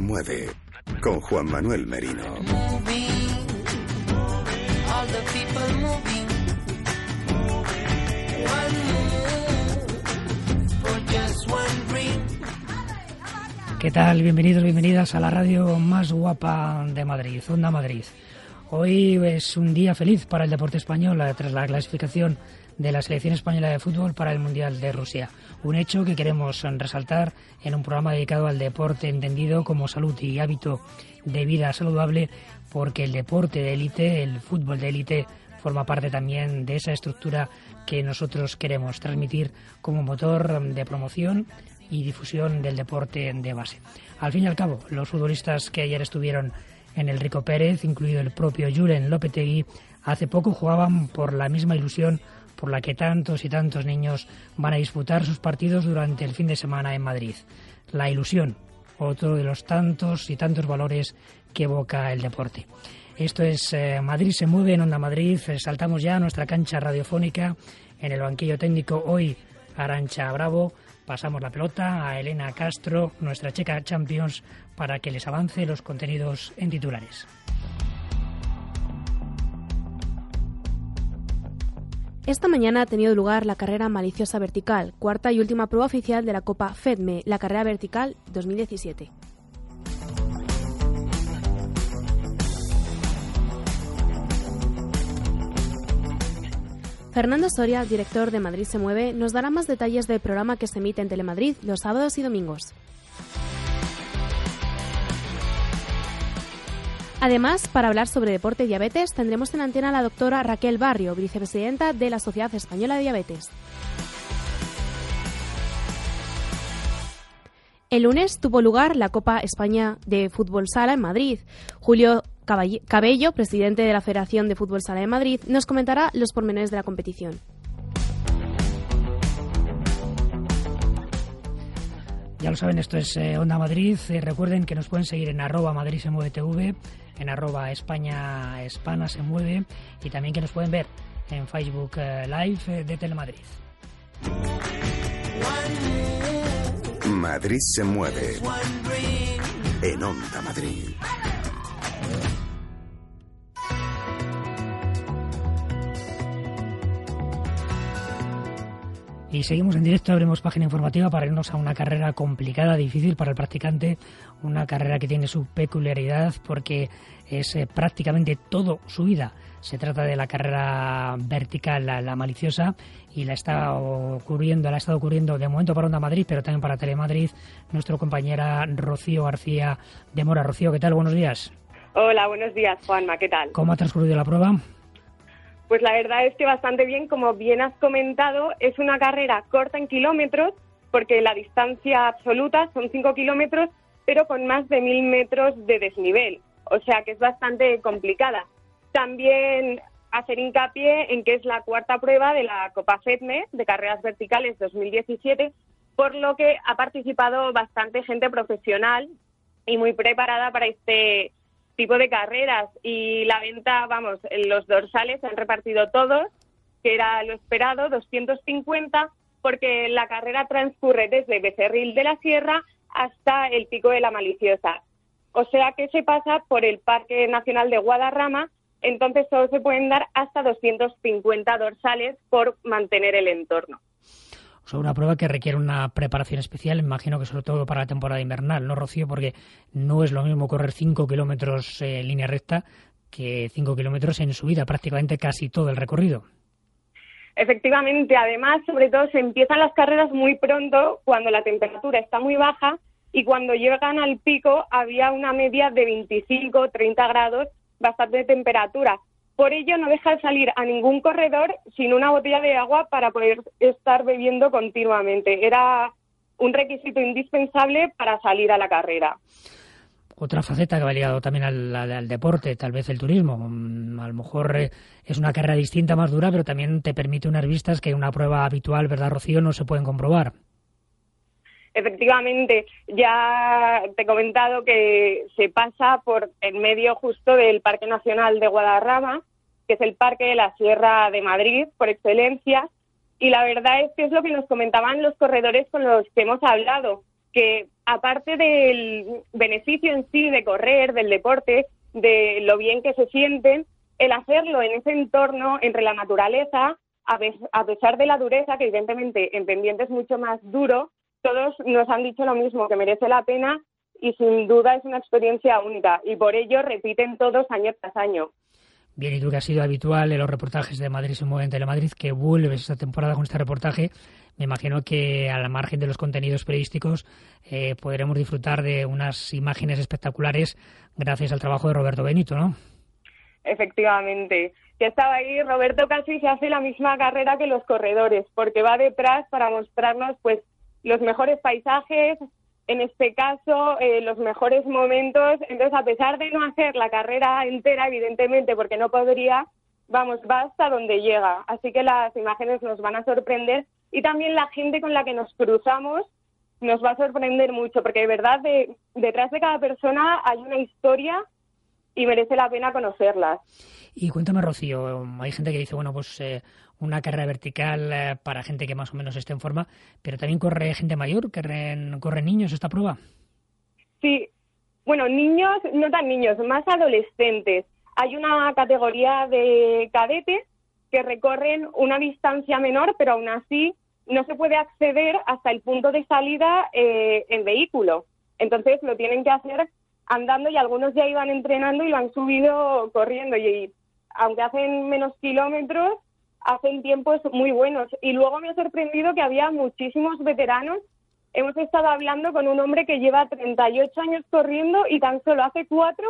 mueve con Juan Manuel Merino. ¿Qué tal? Bienvenidos, bienvenidas a la radio más guapa de Madrid, Onda Madrid. Hoy es un día feliz para el deporte español tras la clasificación de la selección española de fútbol para el Mundial de Rusia. Un hecho que queremos resaltar en un programa dedicado al deporte entendido como salud y hábito de vida saludable, porque el deporte de élite, el fútbol de élite, forma parte también de esa estructura que nosotros queremos transmitir como motor de promoción y difusión del deporte de base. Al fin y al cabo, los futbolistas que ayer estuvieron en el Rico Pérez, incluido el propio Julen Lopetegui, hace poco jugaban por la misma ilusión por la que tantos y tantos niños van a disputar sus partidos durante el fin de semana en Madrid. La ilusión, otro de los tantos y tantos valores que evoca el deporte. Esto es Madrid se mueve en Onda Madrid. Saltamos ya a nuestra cancha radiofónica. En el banquillo técnico hoy Arantxa Bravo. Pasamos la pelota a Elena Castro, nuestra checa Champions, para que les avance los contenidos en titulares. Esta mañana ha tenido lugar la carrera maliciosa vertical, cuarta y última prueba oficial de la Copa FEDME, la carrera vertical 2017. Fernando Soria, director de Madrid se mueve, nos dará más detalles del programa que se emite en Telemadrid los sábados y domingos. Además, para hablar sobre deporte y diabetes, tendremos en antena a la doctora Raquel Barrio, vicepresidenta de la Sociedad Española de Diabetes. El lunes tuvo lugar la Copa España de Fútbol Sala en Madrid. Julio Cabello, presidente de la Federación de Fútbol Sala de Madrid, nos comentará los pormenores de la competición. Ya lo saben, esto es Onda Madrid. Recuerden que nos pueden seguir en @MadridSeMueveTV, en @España Hispana se mueve, y también que nos pueden ver en Facebook Live de Telemadrid. Madrid se mueve en Onda Madrid. Y seguimos en directo, abrimos página informativa para irnos a una carrera complicada, difícil para el practicante, una carrera que tiene su peculiaridad porque es prácticamente todo su vida. Se trata de la carrera vertical, la maliciosa, y la ha estado ocurriendo de momento para Onda Madrid, pero también para Telemadrid, nuestra compañera Rocío García de Mora. Rocío, ¿qué tal? Buenos días. Hola, buenos días, Juanma, ¿qué tal? ¿Cómo ha transcurrido la prueba? Pues la verdad es que bastante bien, como bien has comentado, es una carrera corta en kilómetros, porque la distancia absoluta son 5 kilómetros, pero con más de 1.000 metros de desnivel, o sea que es bastante complicada. También hacer hincapié en que es la cuarta prueba de la Copa FEDME de carreras verticales 2017, por lo que ha participado bastante gente profesional y muy preparada para este tipo de carreras, y la venta, los dorsales se han repartido todos, que era lo esperado, 250, porque la carrera transcurre desde Becerril de la Sierra hasta el Pico de la Maliciosa. O sea que se pasa por el Parque Nacional de Guadarrama, entonces solo se pueden dar hasta 250 dorsales por mantener el entorno. O sea, una prueba que requiere una preparación especial, imagino que sobre todo para la temporada invernal, ¿no, Rocío? Porque no es lo mismo correr 5 kilómetros en línea recta que 5 kilómetros en subida, prácticamente casi todo el recorrido. Efectivamente, además, sobre todo, se empiezan las carreras muy pronto, cuando la temperatura está muy baja, y cuando llegan al pico había una media de 25-30 grados, bastante temperatura. Por ello, no deja de salir a ningún corredor sin una botella de agua para poder estar bebiendo continuamente. Era un requisito indispensable para salir a la carrera. Otra faceta que va ligado también al deporte, tal vez el turismo. A lo mejor es una carrera distinta, más dura, pero también te permite unas vistas que en una prueba habitual, ¿verdad, Rocío?, no se pueden comprobar. Efectivamente, ya te he comentado que se pasa por el medio justo del Parque Nacional de Guadarrama, que es el Parque de la Sierra de Madrid por excelencia, y la verdad es que es lo que nos comentaban los corredores con los que hemos hablado, que aparte del beneficio en sí de correr, del deporte, de lo bien que se sienten, el hacerlo en ese entorno, entre la naturaleza, a pesar de la dureza, que evidentemente en pendiente es mucho más duro, todos nos han dicho lo mismo, que merece la pena y sin duda es una experiencia única y por ello repiten todos año tras año. Bien, y tú que has sido habitual en los reportajes de Madrid se mueve en Telemadrid, que vuelves esta temporada con este reportaje, me imagino que al margen de los contenidos periodísticos podremos disfrutar de unas imágenes espectaculares gracias al trabajo de Roberto Benito, ¿no? Efectivamente. Que estaba ahí, Roberto casi se hace la misma carrera que los corredores, porque va detrás para mostrarnos pues los mejores paisajes, en este caso los mejores momentos. Entonces, a pesar de no hacer la carrera entera, evidentemente, porque no podría, vamos, va hasta donde llega. Así que las imágenes nos van a sorprender y también la gente con la que nos cruzamos nos va a sorprender mucho, porque de verdad detrás de cada persona hay una historia y merece la pena conocerlas. Y cuéntame, Rocío, hay gente que dice, bueno, pues una carrera vertical para gente que más o menos esté en forma, pero también corre gente mayor, corren niños esta prueba. Sí, bueno, niños, no tan niños, más adolescentes. Hay una categoría de cadetes que recorren una distancia menor, pero aún así no se puede acceder hasta el punto de salida en vehículo. Entonces lo tienen que hacer andando y algunos ya iban entrenando y lo han subido corriendo y aunque hacen menos kilómetros, hacen tiempos muy buenos. Y luego me ha sorprendido que había muchísimos veteranos. Hemos estado hablando con un hombre que lleva 38 años corriendo y tan solo hace 4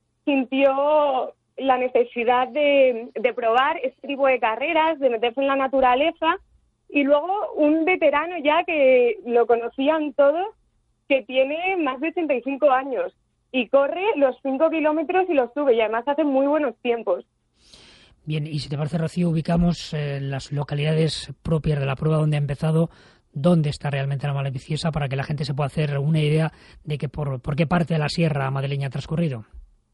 sintió la necesidad de probar este tipo de carreras, de meterse en la naturaleza. Y luego un veterano ya que lo conocían todos, que tiene más de 85 años. Y corre los 5 kilómetros y los sube, y además hace muy buenos tiempos. Bien, y si te parece, Rocío, ubicamos las localidades propias de la prueba donde ha empezado, dónde está realmente la Malaviciosa, para que la gente se pueda hacer una idea de que por qué parte de la sierra madrileña ha transcurrido.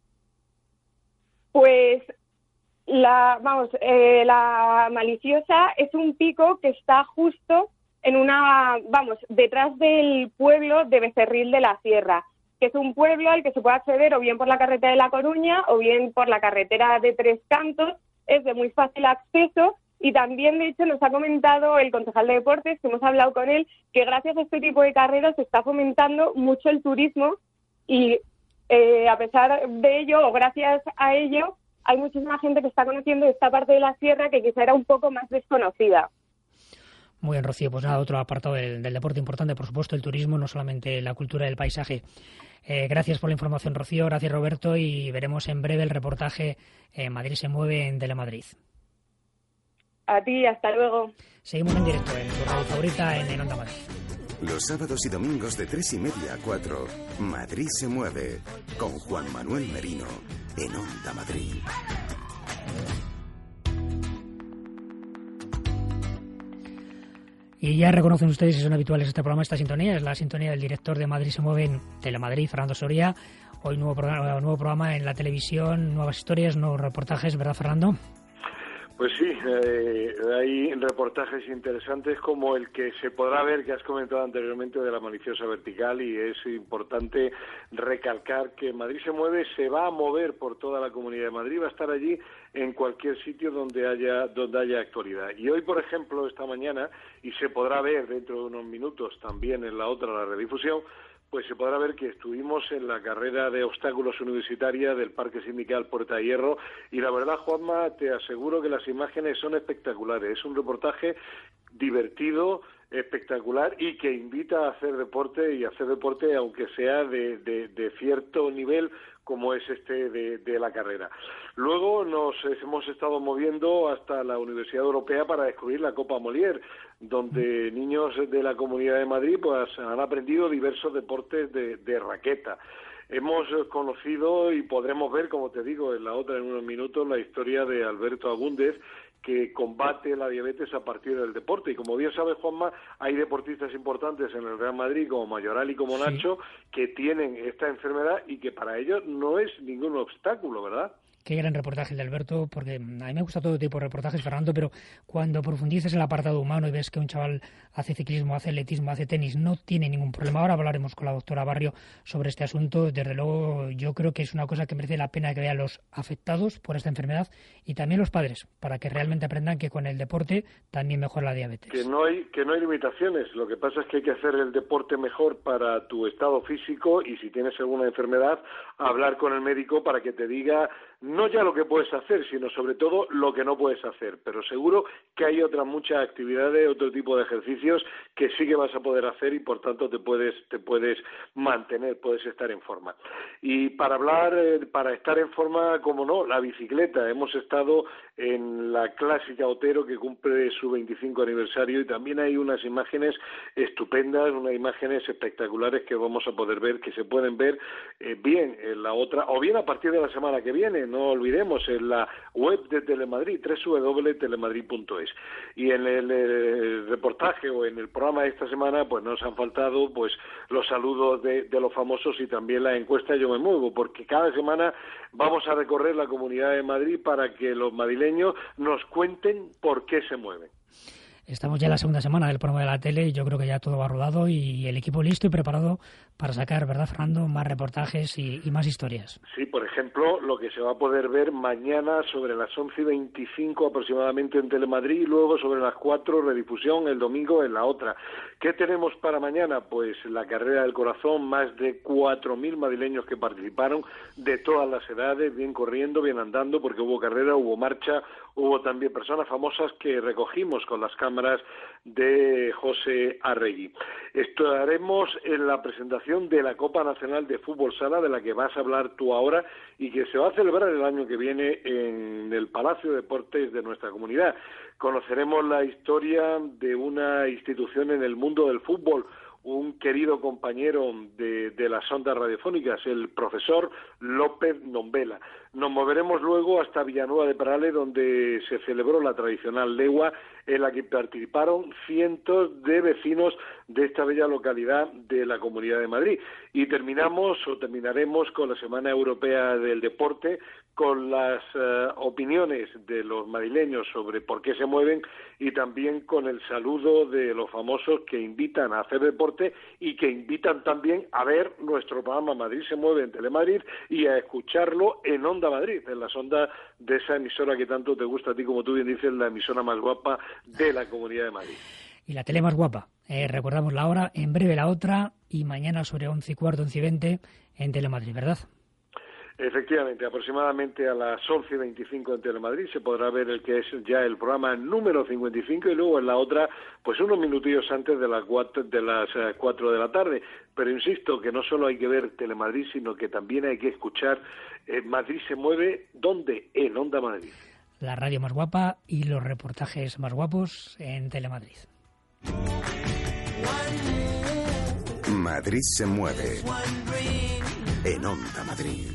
Pues la Maliciosa es un pico que está justo en detrás del pueblo de Becerril de la Sierra, que es un pueblo al que se puede acceder o bien por la carretera de La Coruña o bien por la carretera de Tres Cantos. Es de muy fácil acceso y también, de hecho, nos ha comentado el concejal de deportes, que hemos hablado con él, que gracias a este tipo de carreras se está fomentando mucho el turismo y a pesar de ello, o gracias a ello, hay muchísima gente que está conociendo esta parte de la sierra que quizá era un poco más desconocida. Muy bien, Rocío, pues nada, otro apartado del deporte importante, por supuesto, el turismo, no solamente la cultura del paisaje. Gracias por la información, Rocío, gracias, Roberto, y veremos en breve el reportaje Madrid se mueve en Telemadrid. A ti, hasta luego. Seguimos en directo en tu radio favorita en Onda Madrid. Los sábados y domingos de 3:30 a 4, Madrid se mueve, con Juan Manuel Merino, en Onda Madrid. Y ya reconocen ustedes, si son habituales este programa, esta sintonía es la sintonía del director de Madrid se mueve en Telemadrid, Fernando Soria. Hoy nuevo programa en la televisión, nuevas historias, nuevos reportajes, ¿verdad, Fernando? Pues sí, hay reportajes interesantes como el que se podrá ver, que has comentado anteriormente, de la Maliciosa vertical, y es importante recalcar que Madrid se mueve, se va a mover por toda la Comunidad de Madrid, va a estar allí en cualquier sitio donde haya actualidad. Y hoy, por ejemplo, esta mañana, y se podrá ver dentro de unos minutos también en la otra, la redifusión, pues se podrá ver que estuvimos en la carrera de obstáculos universitaria del Parque Sindical Puerta de Hierro, y la verdad, Juanma, te aseguro que las imágenes son espectaculares. Es un reportaje divertido, espectacular, y que invita a hacer deporte, y hacer deporte aunque sea de cierto nivel, como es este de la carrera. Luego nos hemos estado moviendo hasta la Universidad Europea para descubrir la Copa Molière, donde niños de la Comunidad de Madrid pues han aprendido diversos deportes de raqueta. Hemos conocido y podremos ver, como te digo, en la otra, en unos minutos, la historia de Alberto Agúndez, que combate la diabetes a partir del deporte. Y como bien sabes, Juanma, hay deportistas importantes en el Real Madrid, como Mayoral y como Nacho, que tienen esta enfermedad y que para ellos no es ningún obstáculo, ¿verdad? Qué gran reportaje el de Alberto, porque a mí me gusta todo tipo de reportajes, Fernando, pero cuando profundices en el apartado humano y ves que un chaval hace ciclismo, hace atletismo, hace tenis, no tiene ningún problema. Ahora hablaremos con la doctora Barrio sobre este asunto. Desde luego, yo creo que es una cosa que merece la pena que vean los afectados por esta enfermedad y también los padres, para que realmente aprendan que con el deporte también mejora la diabetes. Que no hay limitaciones. Lo que pasa es que hay que hacer el deporte mejor para tu estado físico y si tienes alguna enfermedad, hablar con el médico para que te diga no ya lo que puedes hacer, sino sobre todo lo que no puedes hacer. Pero seguro que hay otras muchas actividades, otro tipo de ejercicios que sí que vas a poder hacer y por tanto te puedes mantener, puedes estar en forma. Y para estar en forma, como no, la bicicleta. Hemos estado en la Clásica Otero que cumple su 25 aniversario y también hay unas imágenes estupendas, unas imágenes espectaculares que vamos a poder ver, que se pueden ver bien en la otra, o bien a partir de la semana que viene, no olvidemos, en la web de Telemadrid, www.telemadrid.es. Y en el reportaje o en el programa de esta semana, pues nos han faltado pues los saludos de los famosos y también la encuesta Yo me muevo, porque cada semana vamos a recorrer la Comunidad de Madrid para que los madrileños nos cuenten por qué se mueven. Estamos ya en la segunda semana del programa de la tele y yo creo que ya todo va rodado y el equipo listo y preparado para sacar, ¿verdad, Fernando?, más reportajes y más historias. Sí, por ejemplo, lo que se va a poder ver mañana sobre las 11:25 aproximadamente en Telemadrid y luego sobre las 4 redifusión el domingo en la otra. ¿Qué tenemos para mañana? Pues la carrera del corazón, más de 4.000 madrileños que participaron de todas las edades, bien corriendo, bien andando, porque hubo carrera, hubo marcha, hubo también personas famosas que recogimos con las cámaras de José Arregui. Estaremos en la presentación de la Copa Nacional de Fútbol Sala, de la que vas a hablar tú ahora, y que se va a celebrar el año que viene en el Palacio de Deportes de nuestra comunidad. Conoceremos la historia de una institución en el mundo del fútbol, un querido compañero de las ondas radiofónicas, el profesor López Nombela. Nos moveremos luego hasta Villanueva de Perales, donde se celebró la tradicional legua, en la que participaron cientos de vecinos de esta bella localidad de la Comunidad de Madrid. Y terminaremos con la Semana Europea del Deporte, con las opiniones de los madrileños sobre por qué se mueven y también con el saludo de los famosos que invitan a hacer deporte y que invitan también a ver nuestro programa Madrid se mueve en Telemadrid y a escucharlo en Onda Madrid, en las ondas de esa emisora que tanto te gusta a ti, como tú bien dices, la emisora más guapa de la Comunidad de Madrid. Y la tele más guapa. Recordamos la hora, en breve la otra, y mañana sobre 11:15, 11:20 en Telemadrid, ¿verdad? Efectivamente, aproximadamente a las 11:25 en Telemadrid se podrá ver el que es ya el programa número 55 y luego en la otra, pues unos minutillos antes de las 4 de la tarde. Pero insisto que no solo hay que ver Telemadrid, sino que también hay que escuchar Madrid se mueve, ¿dónde? En Onda Madrid. La radio más guapa y los reportajes más guapos en Telemadrid. Madrid se mueve en Onda Madrid.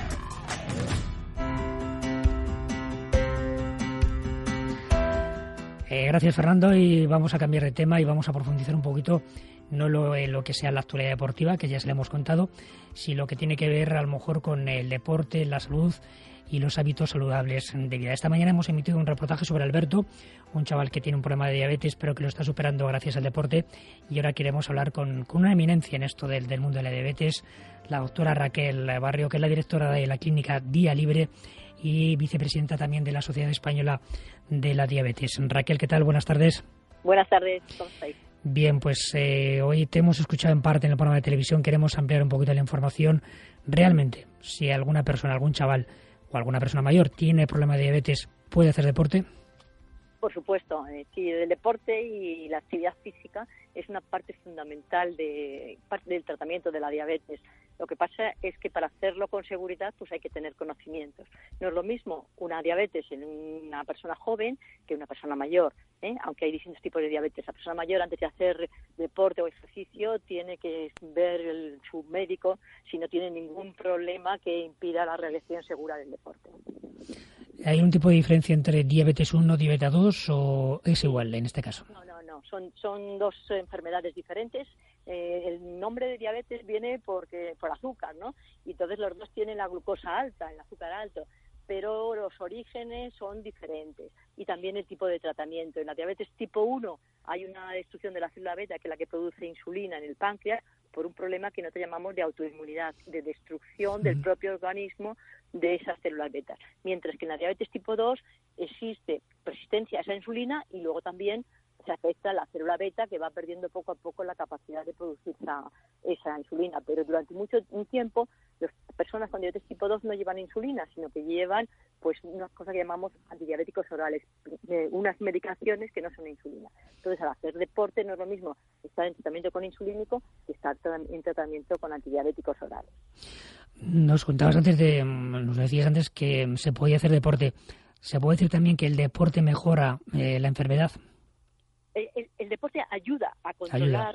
Gracias, Fernando, y vamos a cambiar de tema y vamos a profundizar un poquito, no lo que sea la actualidad deportiva, que ya se le hemos contado, sino lo que tiene que ver a lo mejor con el deporte, la salud y los hábitos saludables de vida. Esta mañana hemos emitido un reportaje sobre Alberto, un chaval que tiene un problema de diabetes pero que lo está superando gracias al deporte, y ahora queremos hablar con una eminencia en esto del mundo de la diabetes, la doctora Raquel Barrio, que es la directora de la clínica Día Libre y vicepresidenta también de la Sociedad Española de la Diabetes. Raquel, ¿qué tal? Buenas tardes. Buenas tardes, ¿cómo estáis? Bien, pues hoy te hemos escuchado en parte en el programa de televisión, queremos ampliar un poquito la información. Realmente, si alguna persona, algún chaval o alguna persona mayor tiene problema de diabetes, ¿puede hacer deporte? Por supuesto, sí, el deporte y la actividad física es una parte fundamental del tratamiento de la diabetes. Lo que pasa es que para hacerlo con seguridad pues hay que tener conocimientos. No es lo mismo una diabetes en una persona joven que una persona mayor, aunque hay distintos tipos de diabetes. La persona mayor, antes de hacer deporte o ejercicio, tiene que ver su médico si no tiene ningún problema que impida la realización segura del deporte. ¿Hay un tipo de diferencia entre diabetes 1 y diabetes 2 o es igual en este caso? No. Son dos enfermedades diferentes. El nombre de diabetes viene por azúcar, ¿no? Y entonces los dos tienen la glucosa alta, el azúcar alto. pero los orígenes son diferentes y también el tipo de tratamiento. En la diabetes tipo 1 hay una destrucción de la célula beta, que es la que produce insulina en el páncreas, por un problema que nosotros llamamos de autoinmunidad, de destrucción del propio organismo de esas células beta. Mientras que en la diabetes tipo 2 existe resistencia a esa insulina y luego también se afecta la célula beta, que va perdiendo poco a poco la capacidad de producir esa insulina. Pero durante un tiempo las personas con diabetes tipo 2 no llevan insulina, sino que llevan pues unas cosas que llamamos antidiabéticos orales, unas medicaciones que no son insulina. Entonces, al hacer deporte no es lo mismo estar en tratamiento con insulínico que estar en tratamiento con antidiabéticos orales. Nos decías antes que se podía hacer deporte. ¿Se puede decir también que el deporte mejora la enfermedad? El deporte ayuda a controlar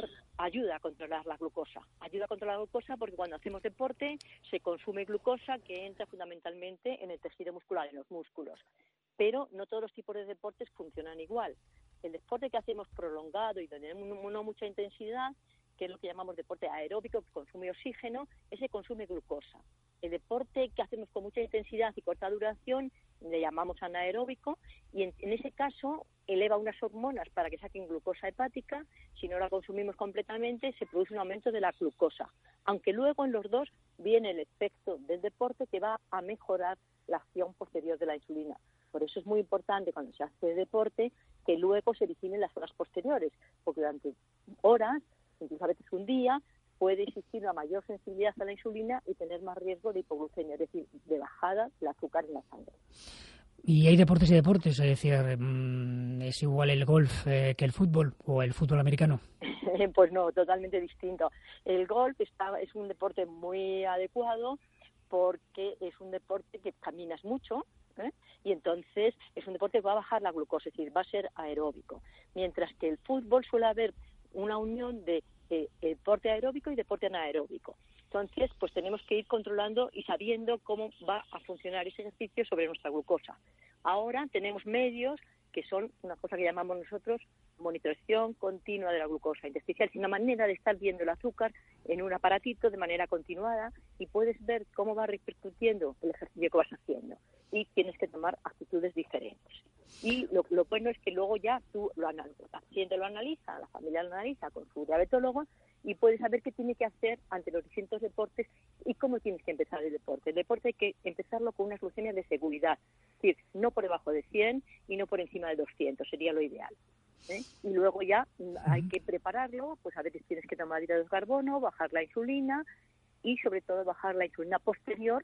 la glucosa. Ayuda a controlar la glucosa porque cuando hacemos deporte se consume glucosa que entra fundamentalmente en el tejido muscular, en los músculos. Pero no todos los tipos de deportes funcionan igual. El deporte que hacemos prolongado y donde tenemos no mucha intensidad, que es lo que llamamos deporte aeróbico, que consume oxígeno, ese consume glucosa. El deporte que hacemos con mucha intensidad y corta duración le llamamos anaeróbico y en ese caso eleva unas hormonas para que saquen glucosa hepática. Si no la consumimos completamente se produce un aumento de la glucosa, aunque luego en los dos viene el efecto del deporte que va a mejorar la acción posterior de la insulina. Por eso es muy importante cuando se hace deporte que luego se vigilen las horas posteriores, porque durante horas, incluso a veces un día, puede existir una mayor sensibilidad a la insulina y tener más riesgo de hipoglucemia, es decir, de bajada del azúcar en la sangre. Y hay deportes y deportes, es decir, ¿es igual el golf que el fútbol o el fútbol americano? Pues no, totalmente distinto. El golf es un deporte muy adecuado porque es un deporte que caminas mucho, y entonces es un deporte que va a bajar la glucosa, es decir, va a ser aeróbico. Mientras que el fútbol suele haber una unión de deporte aeróbico y deporte anaeróbico. Entonces, pues tenemos que ir controlando y sabiendo cómo va a funcionar ese ejercicio sobre nuestra glucosa. Ahora tenemos medios que son una cosa que llamamos nosotros monitorización continua de la glucosa intersticial. Es una manera de estar viendo el azúcar en un aparatito de manera continuada y puedes ver cómo va repercutiendo el ejercicio que vas haciendo y tienes que tomar actitudes diferentes. Y lo bueno es que luego ya el paciente lo analiza, la familia lo analiza con su diabetólogo y puede saber qué tiene que hacer ante los distintos deportes y cómo tienes que empezar el deporte. El deporte hay que empezarlo con unas glucemias de seguridad, es decir, no por debajo de 100 y no por encima de 200, sería lo ideal. Y luego ya hay que prepararlo, pues a veces tienes que tomar hidratos de carbono, bajar la insulina y sobre todo bajar la insulina posterior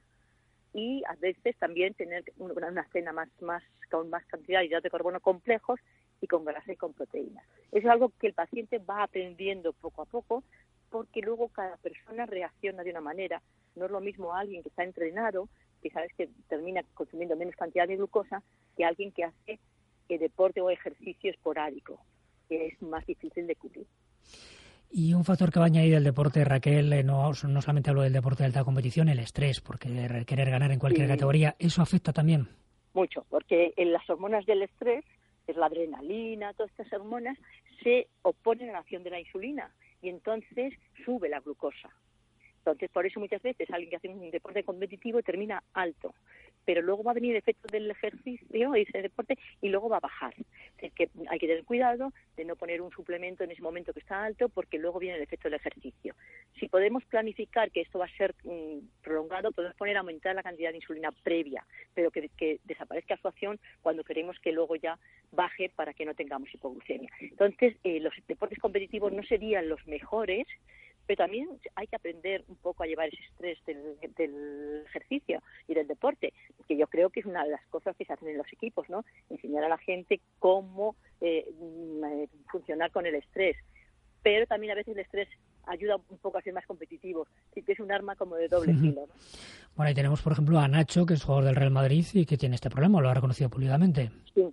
y a veces también tener una cena con más cantidad de hidratos de carbono complejos y con grasa y con proteínas. Es algo que el paciente va aprendiendo poco a poco porque luego cada persona reacciona de una manera. No es lo mismo alguien que está entrenado, que sabes que termina consumiendo menos cantidad de glucosa, que alguien que hace deporte o ejercicio esporádico, que es más difícil de cubrir. Y un factor que va a añadir el deporte, Raquel, no solamente hablo del deporte de alta competición, el estrés, porque querer ganar en cualquier categoría, ¿eso afecta también? Mucho, porque en las hormonas del estrés, es la adrenalina, todas estas hormonas, se oponen a la acción de la insulina y entonces sube la glucosa. Entonces, por eso muchas veces alguien que hace un deporte competitivo termina alto, pero luego va a venir el efecto del ejercicio, ese deporte, y luego va a bajar. Es que hay que tener cuidado de no poner un suplemento en ese momento que está alto, porque luego viene el efecto del ejercicio. Si podemos planificar que esto va a ser prolongado, podemos aumentar la cantidad de insulina previa, pero que desaparezca su acción cuando queremos que luego ya baje para que no tengamos hipoglucemia. Entonces, los deportes competitivos no serían los mejores, pero también hay que aprender un poco a llevar ese estrés del ejercicio y del deporte, que yo creo que es una de las cosas que se hacen en los equipos, ¿no? Enseñar a la gente cómo funcionar con el estrés. Pero también a veces el estrés ayuda un poco a ser más competitivos, que es un arma como de doble filo, ¿no? Bueno, ahí tenemos, por ejemplo, a Nacho, que es jugador del Real Madrid y que tiene este problema, lo ha reconocido públicamente. Sí.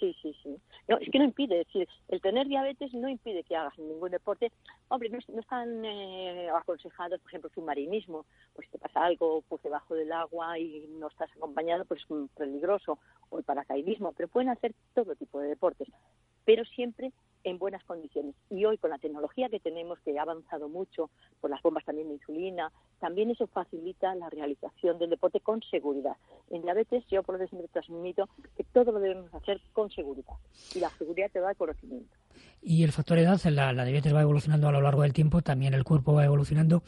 No, es que no impide, es decir, el tener diabetes no impide que hagas ningún deporte. Hombre, no están aconsejados, por ejemplo, submarinismo, pues si te pasa algo pues debajo del agua y no estás acompañado, pues es peligroso, o el paracaidismo, pero pueden hacer todo tipo de deportes, pero siempre en buenas condiciones. Y hoy, con la tecnología que tenemos, que ha avanzado mucho, por las bombas también de insulina, también eso facilita la realización del deporte con seguridad. En diabetes, yo por lo que siempre transmito que todo lo debemos hacer con seguridad. Y la seguridad te da el conocimiento. Y el factor edad, la diabetes va evolucionando a lo largo del tiempo, también el cuerpo va evolucionando.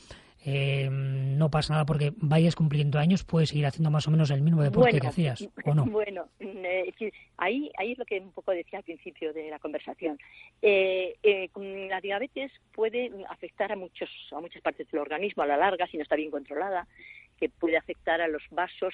No pasa nada porque vayas cumpliendo años, puedes seguir haciendo más o menos el mismo deporte que hacías, ¿o no? Bueno, ahí es lo que un poco decía al principio de la conversación. La diabetes puede afectar a muchas partes del organismo a la larga si no está bien controlada, que puede afectar a los vasos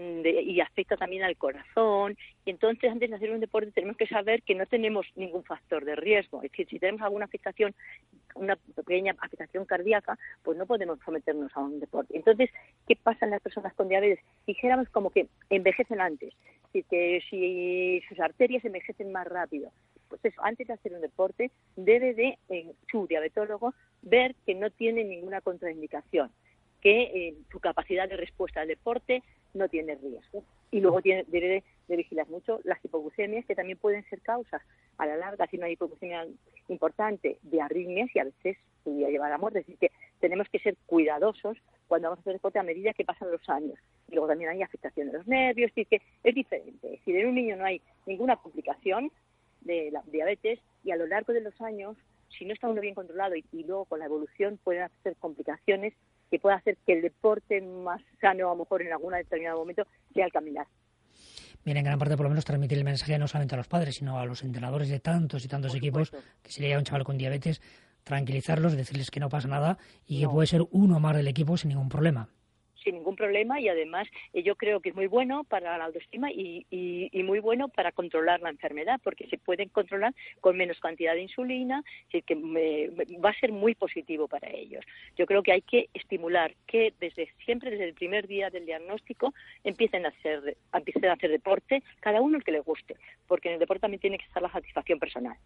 y afecta también al corazón. Y entonces, antes de hacer un deporte, tenemos que saber que no tenemos ningún factor de riesgo. Es decir, si tenemos alguna afectación, una pequeña afectación cardíaca, pues no podemos someternos a un deporte. Entonces, ¿qué pasa en las personas con diabetes? Dijéramos como que envejecen antes. Es decir, que si sus arterias envejecen más rápido, pues eso, antes de hacer un deporte, debe de su diabetólogo ver que no tiene ninguna contraindicación, que su capacidad de respuesta al deporte no tiene riesgo. Y luego debe de vigilar mucho las hipoglucemias, que también pueden ser causas a la larga, si no hay hipoglucemia importante, de arritmias, y a veces podría llevar a muerte. Es decir, que tenemos que ser cuidadosos cuando vamos a hacer deporte a medida que pasan los años. Y luego también hay afectación de los nervios, es decir, que es diferente. Es decir, en un niño no hay ninguna complicación de la diabetes, y a lo largo de los años, si no está uno bien controlado y luego con la evolución pueden hacer complicaciones que pueda hacer que el deporte más sano, a lo mejor en algún determinado momento, sea el caminar. Bien, en gran parte por lo menos transmitir el mensaje no solamente a los padres, sino a los entrenadores de tantos y tantos equipos, que si le llega un chaval con diabetes, tranquilizarlos, decirles que no pasa nada y que puede ser uno más del equipo sin ningún problema. Sin ningún problema, y además yo creo que es muy bueno para la autoestima y muy bueno para controlar la enfermedad, porque se pueden controlar con menos cantidad de insulina, así que va a ser muy positivo para ellos. Yo creo que hay que estimular que siempre desde el primer día del diagnóstico empiecen a hacer deporte, cada uno el que le guste, porque en el deporte también tiene que estar la satisfacción personal.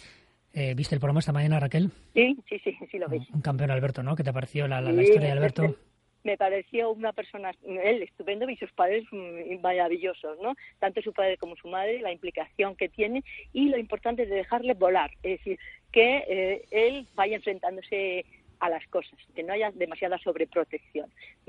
¿Viste el programa esta mañana, Raquel? Sí, lo vi. Un campeón, Alberto, ¿no? ¿Qué te pareció la historia de Alberto? Me pareció una persona, él estupendo, y sus padres maravillosos, ¿no? Tanto su padre como su madre, la implicación que tiene y lo importante de dejarle volar, es decir, que él vaya enfrentándose a las cosas, que no haya demasiada sobreprotección.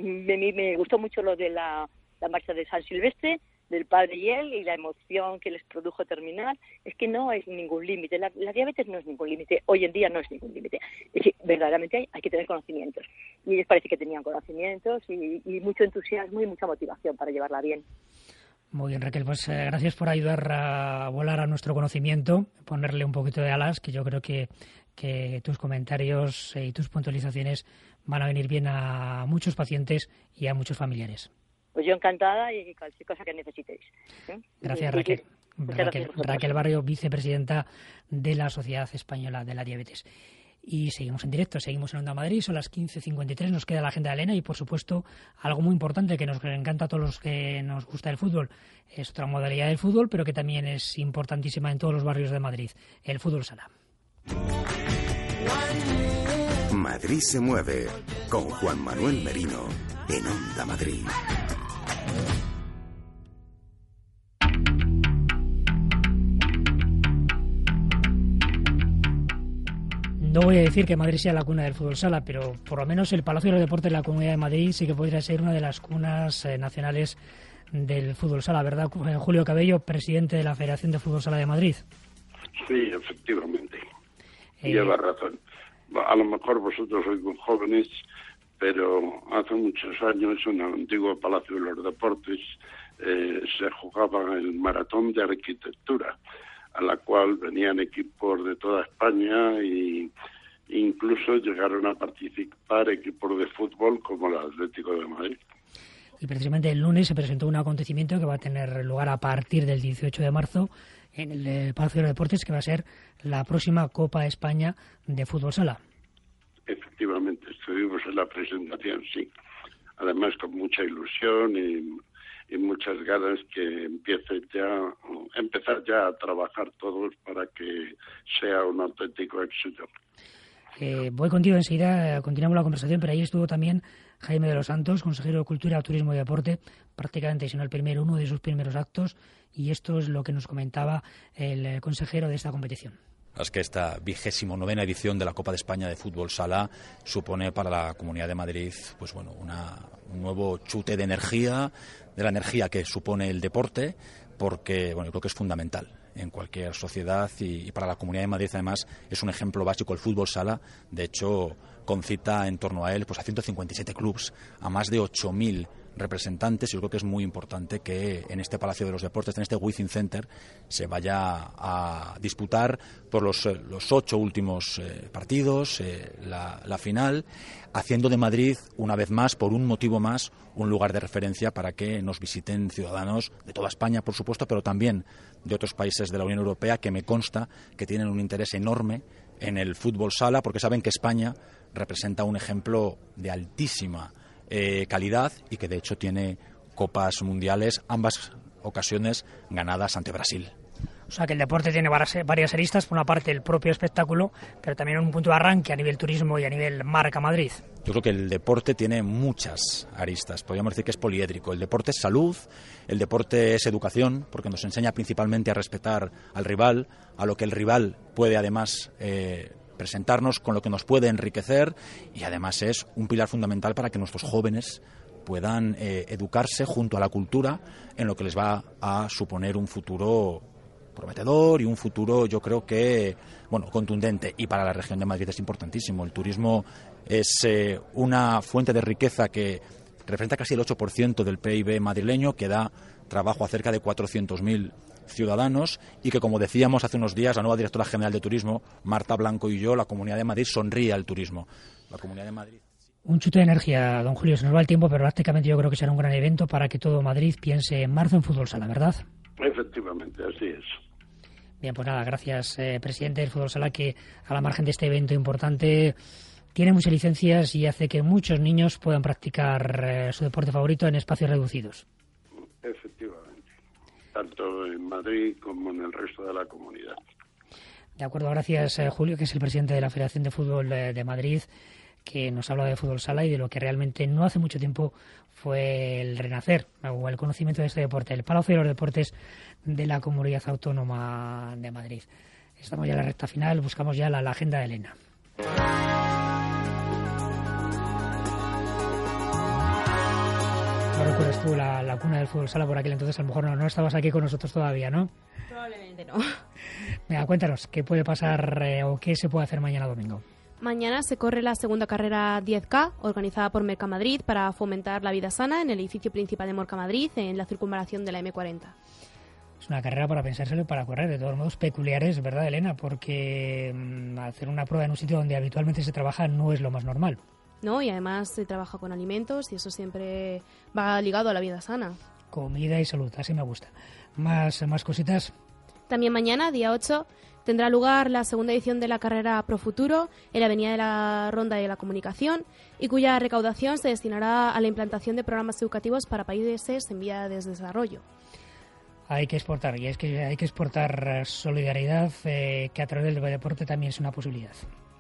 Me gustó mucho lo de la marcha de San Silvestre, del padre y él, y la emoción que les produjo terminar. Es que no es ningún límite, la diabetes no es ningún límite, hoy en día no es ningún límite. Es decir, verdaderamente hay que tener conocimientos, y ellos parece que tenían conocimientos y mucho entusiasmo y mucha motivación para llevarla bien. Muy bien, Raquel, pues gracias por ayudar a volar a nuestro conocimiento, ponerle un poquito de alas, que yo creo que tus comentarios y tus puntualizaciones van a venir bien a muchos pacientes y a muchos familiares. Pues yo encantada, y cualquier cosa que necesitéis. Gracias, Raquel. Raquel Barrio, vicepresidenta de la Sociedad Española de la Diabetes. Y seguimos en directo, seguimos en Onda Madrid, son las 15:53, nos queda la agenda de Elena y, por supuesto, algo muy importante que nos encanta a todos los que nos gusta el fútbol. Es otra modalidad del fútbol, pero que también es importantísima en todos los barrios de Madrid, el fútbol sala. Madrid se mueve con Juan Manuel Merino en Onda Madrid. No voy a decir que Madrid sea la cuna del fútbol sala, pero por lo menos el Palacio de los Deportes de la Comunidad de Madrid sí que podría ser una de las cunas nacionales del fútbol sala, ¿verdad, Julio Cabello, presidente de la Federación de Fútbol Sala de Madrid? Sí, efectivamente. Lleva razón. A lo mejor vosotros sois muy jóvenes, pero hace muchos años en el antiguo Palacio de los Deportes se jugaba el maratón de arquitectura, a la cual venían equipos de toda España e incluso llegaron a participar equipos de fútbol como el Atlético de Madrid. Y precisamente el lunes se presentó un acontecimiento que va a tener lugar a partir del 18 de marzo en el Palacio de los Deportes, que va a ser la próxima Copa España de Fútbol Sala. Efectivamente, estuvimos en la presentación, sí. Además con mucha ilusión y muchas ganas que empezar ya a trabajar todos para que sea un auténtico éxito. Voy contigo enseguida, continuamos la conversación, pero ahí estuvo también Jaime de los Santos, consejero de Cultura, Turismo y Deporte, prácticamente, si no el primero, uno de sus primeros actos, y esto es lo que nos comentaba el consejero de esta competición. Es que esta 29ª edición de la Copa de España de Fútbol Sala supone para la Comunidad de Madrid pues bueno, un nuevo chute de energía, de la energía que supone el deporte, porque bueno, yo creo que es fundamental en cualquier sociedad y para la Comunidad de Madrid además es un ejemplo básico el fútbol sala. De hecho, concita en torno a él pues a 157 clubes, a más de 8.000 representantes. Yo creo que es muy importante que en este Palacio de los Deportes, en este Within Center, se vaya a disputar por los 8 últimos partidos, la final, haciendo de Madrid, una vez más, por un motivo más, un lugar de referencia para que nos visiten ciudadanos de toda España, por supuesto, pero también de otros países de la Unión Europea, que me consta que tienen un interés enorme en el fútbol sala, porque saben que España representa un ejemplo de altísima calidad y que de hecho tiene copas mundiales, ambas ocasiones ganadas ante Brasil. O sea que el deporte tiene varias aristas, por una parte el propio espectáculo, pero también un punto de arranque a nivel turismo y a nivel marca Madrid. Yo creo que el deporte tiene muchas aristas, podríamos decir que es poliédrico. El deporte es salud, el deporte es educación, porque nos enseña principalmente a respetar al rival, a lo que el rival puede además presentarnos, con lo que nos puede enriquecer, y además es un pilar fundamental para que nuestros jóvenes puedan educarse junto a la cultura en lo que les va a suponer un futuro prometedor y un futuro, yo creo que, bueno, contundente. Y para la región de Madrid es importantísimo. El turismo es una fuente de riqueza que representa casi el 8% del PIB madrileño, que da trabajo a cerca de 400.000 ciudadanos y que, como decíamos hace unos días, la nueva directora general de Turismo, Marta Blanco, y yo, la Comunidad de Madrid sonríe al turismo. La Comunidad de Madrid. Un chute de energía, don Julio, se nos va el tiempo, pero prácticamente yo creo que será un gran evento para que todo Madrid piense en marzo en fútbol sala, ¿verdad? Efectivamente, así es. Bien, pues nada, gracias, presidente del fútbol sala, que a la margen de este evento importante tiene muchas licencias y hace que muchos niños puedan practicar su deporte favorito en espacios reducidos. Efectivamente, tanto en Madrid como en el resto de la comunidad. De acuerdo, gracias, Julio, que es el presidente de la Federación de Fútbol de Madrid, que nos habla de fútbol sala y de lo que realmente no hace mucho tiempo fue el renacer o el conocimiento de este deporte, el Palacio de los Deportes de la Comunidad Autónoma de Madrid. Estamos ya en la recta final, buscamos ya la agenda de Elena. ¿No recuerdas tú la cuna del fútbol sala por aquel entonces? A lo mejor no estabas aquí con nosotros todavía, ¿no? Probablemente no. Venga, cuéntanos, ¿qué puede pasar o qué se puede hacer mañana domingo? Mañana se corre la segunda carrera 10K, organizada por Mercamadrid para fomentar la vida sana en el edificio principal de Mercamadrid, en la circunvalación de la M40. Es una carrera para pensárselo y para correr, de todos modos peculiares, ¿verdad, Elena? Porque hacer una prueba en un sitio donde habitualmente se trabaja no es lo más normal. No, y además se trabaja con alimentos y eso siempre va ligado a la vida sana. Comida y salud, así me gusta. Más cositas. También mañana, día 8, tendrá lugar la segunda edición de la carrera Pro Futuro en la Avenida de la Ronda de la Comunicación, y cuya recaudación se destinará a la implantación de programas educativos para países en vías de desarrollo. Hay que exportar, y es que hay que exportar solidaridad, que a través del deporte también es una posibilidad.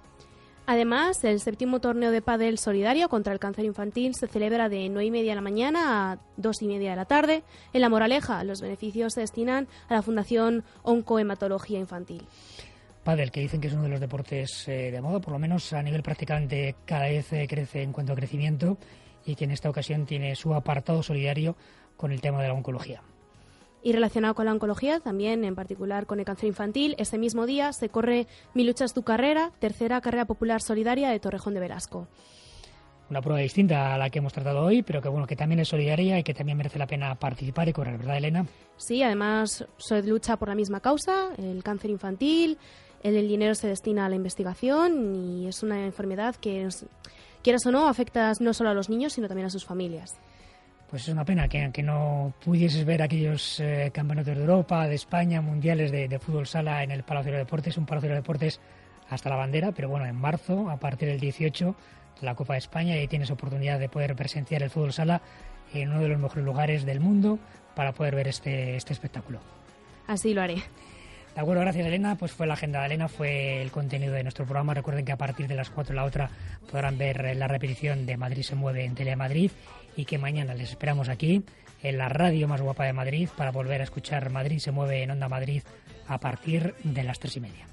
Además, el 7º torneo de pádel solidario contra el cáncer infantil se celebra de 9:30 de la mañana a 2:30 de la tarde en La Moraleja. Los beneficios se destinan a la Fundación Oncohematología Infantil. Pádel, que dicen que es uno de los deportes de moda, por lo menos a nivel practicante cada vez crece en cuanto a crecimiento, y que en esta ocasión tiene su apartado solidario con el tema de la oncología. Y relacionado con la oncología, también en particular con el cáncer infantil, este mismo día se corre Mi lucha es tu carrera, tercera carrera popular solidaria de Torrejón de Velasco. Una prueba distinta a la que hemos tratado hoy, pero que bueno, que también es solidaria y que también merece la pena participar y correr, ¿verdad, Elena? Sí, además se lucha por la misma causa, el cáncer infantil. El dinero se destina a la investigación y es una enfermedad que, quieras o no, afecta no solo a los niños, sino también a sus familias. Pues es una pena que no pudieses ver aquellos campeonatos de Europa, de España, mundiales de fútbol sala en el Palacio de los Deportes, un Palacio de los Deportes hasta la bandera, pero bueno, en marzo, a partir del 18, la Copa de España, y ahí tienes oportunidad de poder presenciar el fútbol sala en uno de los mejores lugares del mundo para poder ver este espectáculo. Así lo haré. De acuerdo, gracias, Elena. Pues fue la agenda de Elena, fue el contenido de nuestro programa. Recuerden que a partir de las 4 la otra podrán ver la repetición de Madrid se mueve en Telemadrid, y que mañana les esperamos aquí en la radio más guapa de Madrid para volver a escuchar Madrid se mueve en Onda Madrid a partir de las 3:30.